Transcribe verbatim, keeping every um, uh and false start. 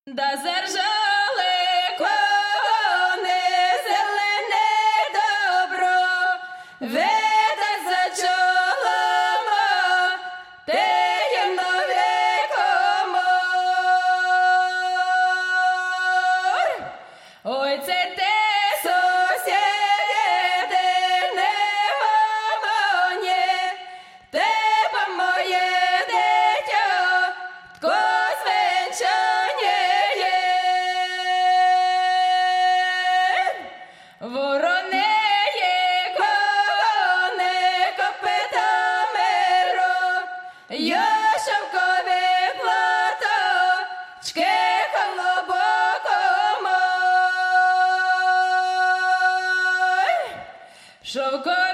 Да заржали кони, зелене добро, вітер за чолома, таємно вікомор. Ой, це те сусіди, не мамоні, тебе моє дитя, тко звенчаніє. Воронеє кони копитами ро, Йошовкові платочки колобоком. Шовко